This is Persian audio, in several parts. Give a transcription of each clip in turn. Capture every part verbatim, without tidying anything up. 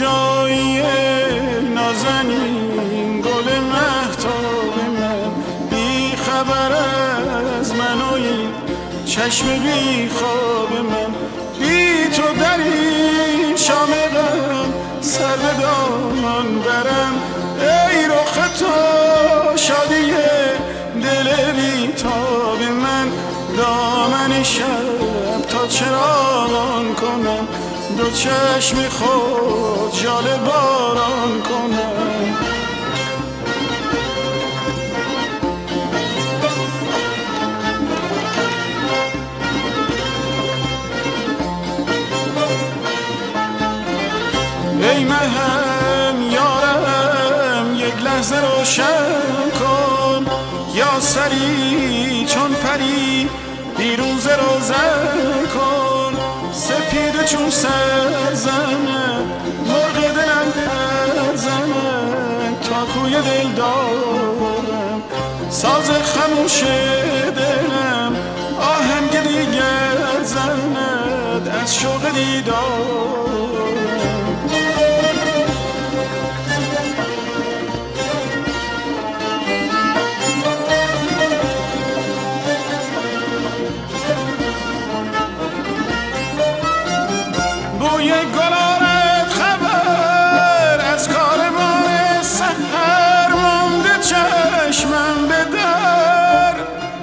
کجایی نازنین گل مهتاب من، بی خبر از من و این چشم بی خواب من، بی تو در این شام غم سر به دامان برم. ای رخ تو شادی دل بی تاب من، دامن شب تا چراغان کنم، دو چشم خود ژاله باران کنم. ای مهم یارم یک لحظه روشن کن، یا سری چون پری بیرون ز روزن کن. سپیده چون سر زنه مرغ دلم پر زنه، تا کوی دل دارم ساز خموش دلم آهنگ دیگر زند از شوق دیدارم. بوی گلارت خبر از کاروان سحر، مانده چشمم به در.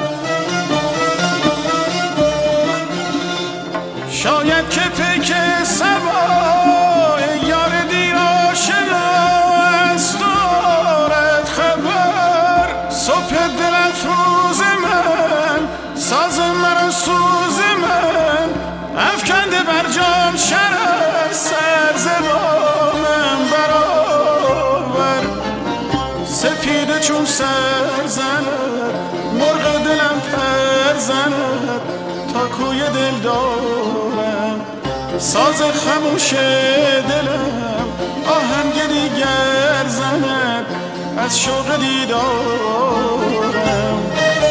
شاید که پیک صبا یار دیر آشنا از دارد خبر. صبح دل افروز من ساز مرا سوز من، افکنده بر جام شرر سر زبانم برآور. سپیده چون سر زند مرغ دلم پر زند، تا کوی دل دارم ساز خموش دلم آهنگ دیگر زند از شوق دیدارم.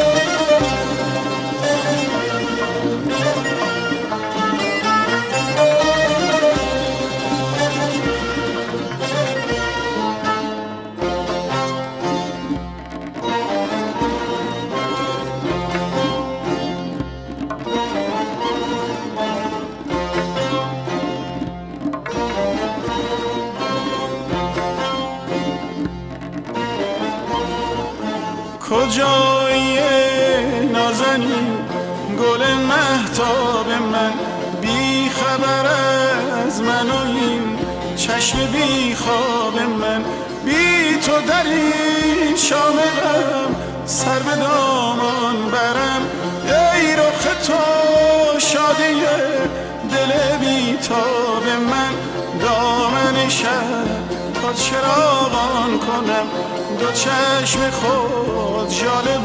کجایی نازنین گل مهتاب من، بی خبر از من و این چشم بی خواب من، بی تو در این شام غم سر به دامان برم. ای رخ تو شادی دل بی تاب من، دامن شب تا چراغان کنم، دو چشم خود ژاله